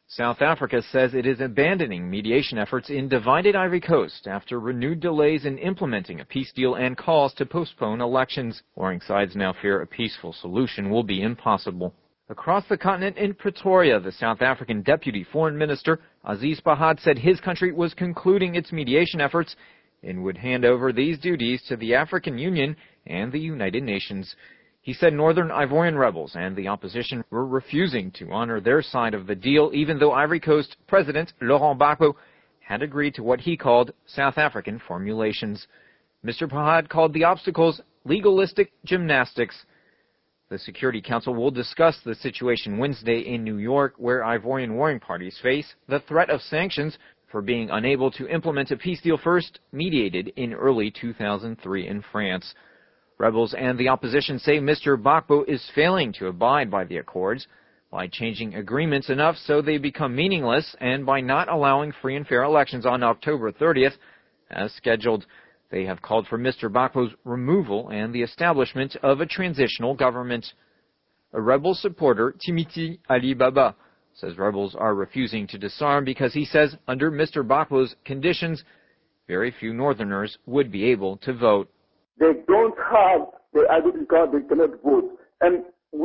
South Africa says it is abandoning mediation efforts in divided Ivory Coast after renewed delays in implementing a peace deal and calls to postpone elections. Warring sides now fear a peaceful solution will be impossible. Across the continent in Pretoria, the South African Deputy Foreign Minister Aziz Pahad said his country was concluding its mediation efforts and would hand over these duties to the African Union and the United Nations. He said Northern Ivorian rebels and the opposition were refusing to honor their side of the deal, even though Ivory Coast President Laurent Gbagbo had agreed to what he called South African formulations. Mr. Pahad called the obstacles legalistic gymnastics. The Security Council will discuss the situation Wednesday in New York, where Ivorian warring parties face the threat of sanctions for being unable to implement a peace deal first mediated in early 2003 in France. Rebels and the opposition say Mr. Gbagbo is failing to abide by the accords by changing agreements enough so they become meaningless and by not allowing free and fair elections on October 30th as scheduled. They have called for Mr. Gbagbo's removal and the establishment of a transitional government. A rebel supporter, Timothy Ali Baba, says rebels are refusing to disarm because he says under Mr. Gbagbo's conditions, very few Northerners would be able to vote. They don't have the identity card, they cannot vote. And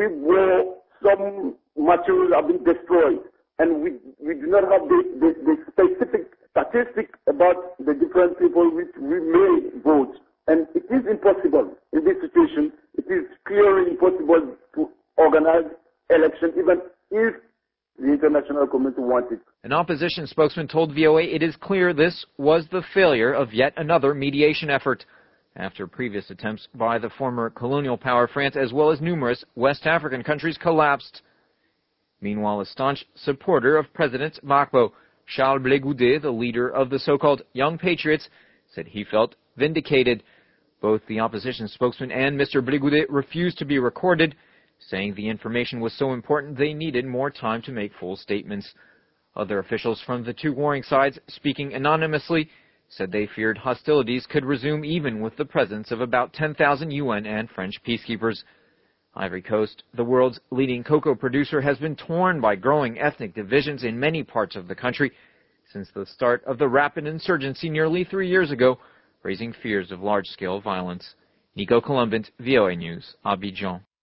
some materials have been destroyed. And we do not have the specific statistic about the different people which we may vote. And it is impossible in this situation. It is clearly impossible to organize election even if the international community wants it. An opposition spokesman told VOA it is clear this was the failure of yet another mediation effort, after previous attempts by the former colonial power France as well as numerous West African countries collapsed. Meanwhile, a staunch supporter of President Gbagbo, Charles Blé Goudé, the leader of the so-called Young Patriots, said he felt vindicated. Both the opposition spokesman and Mr. Blé Goudé refused to be recorded, saying the information was so important they needed more time to make full statements. Other officials from the two warring sides, speaking anonymously, said they feared hostilities could resume even with the presence of about 10,000 UN and French peacekeepers. Ivory Coast, the world's leading cocoa producer, has been torn by growing ethnic divisions in many parts of the country since the start of the rapid insurgency nearly 3 years ago, raising fears of large-scale violence. Nico Columbant, VOA News, Abidjan.